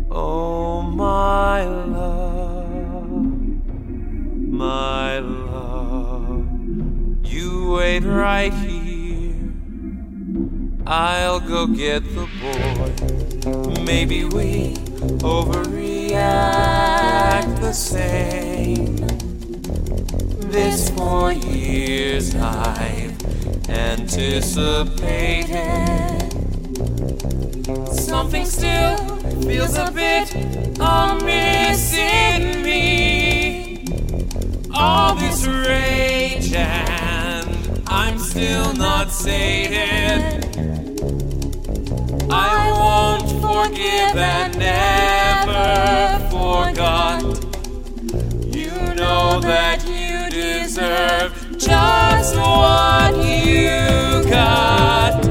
Oh, my love, you wait right here. I'll go get the boy. Maybe we overreact the same. This 4 years I've anticipated. Something still feels a bit amiss in me. All this rage and I'm still not sated. I won't forgive and never forgot. You know that you deserve just what you got.